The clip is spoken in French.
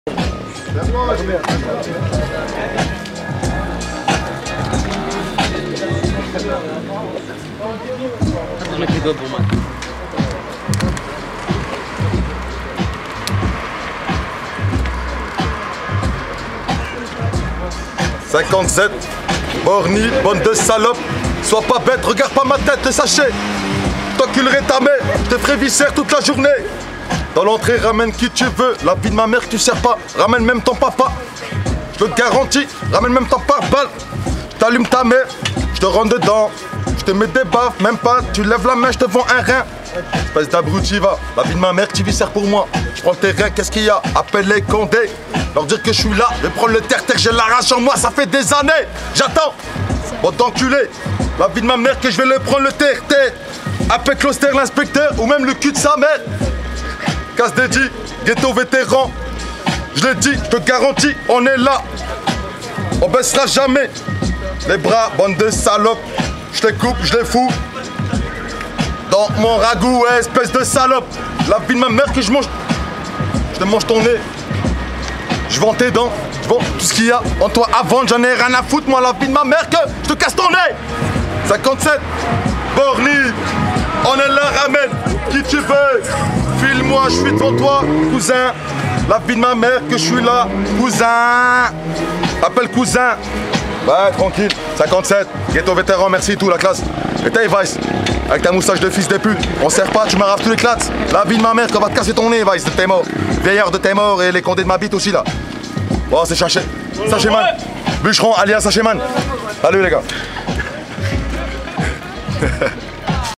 « 57, Borny, bande de salopes, sois pas bête, regarde pas ma tête, le sachet. T'enculerai ta mère, je te ferai viscère toute la journée. Dans l'entrée, ramène qui tu veux, la vie de ma mère tu sers pas, ramène même ton papa. Je te garantis, ramène même ton pare-balles. T'allumes ta mère, je te rentre dedans, je te mets des baffes, même pas, tu lèves la main, je te vends un rein. Espèce d'abruti va, la vie de ma mère tu viscères pour moi. Je prends tes reins, qu'est-ce qu'il y a? Appelle les condés. Leur dire que je suis là, je vais prendre le terre-terre, j'ai la rage en moi, ça fait des années. J'attends. Bon d'enculé, la vie de ma mère que je vais le prendre le terre-terre. Appelle Closter l'inspecteur ou même le cul de sa mère. Casse dédié, ghetto vétéran. Je l'ai dit, je te garantis, on est là. On baissera jamais. Les bras, bande de salopes. Je les coupe, je les fous. Dans mon ragoût, ouais, espèce de salope. La vie de ma mère que je mange. Je te mange ton nez. Je vends tes dents, je vends tout ce qu'il y a en toi avant, j'en ai rien à foutre, moi la vie de ma mère que je te casse ton nez. 57, Borny, on est là, ramène qui tu veux. File-moi, je suis devant toi, cousin. La vie de ma mère que je suis là, cousin. Appelle cousin. Ouais, tranquille, 57, ghetto vétéran, merci tout la classe. Et t'es Vice, avec ta moustache de fils de pute, on sert pas, tu m'arraves tous les clats. La vie de ma mère qu'on va te casser ton nez, Vice, de tes morts. Vieillard de tes morts et les condés de ma bite aussi là. Bon, c'est Sachet. Sachetman. Bûcheron alias Sachetman. Salut les gars.